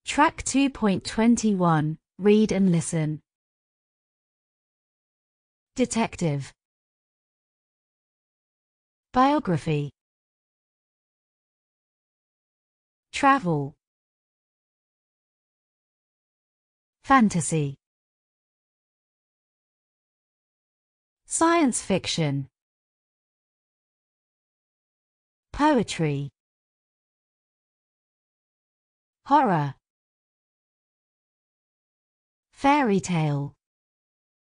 Track 2.21, Read and listen. Detective. Biography. Travel. Fantasy. Science fiction. Poetry. Horror. Fairy tale.